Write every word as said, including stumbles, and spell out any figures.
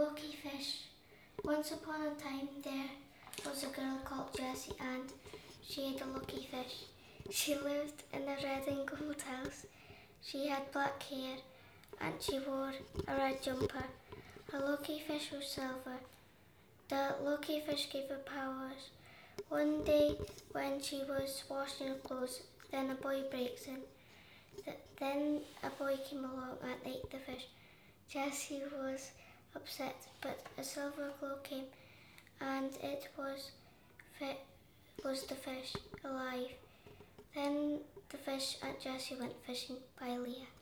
lucky fish. Once upon a time there was a girl called Jessie and she had a lucky fish. She lived in a red and gold house. She had black hair and she wore a red jumper. Her lucky fish was silver. The lucky fish gave her powers. One day when she was washing her clothes, then a boy breaks in. Th- then a boy came along and ate the fish. Jessie was upset, but a silver glow came and it was fi- was the fish alive. Then the fish and Jessie went fishing. By Leah.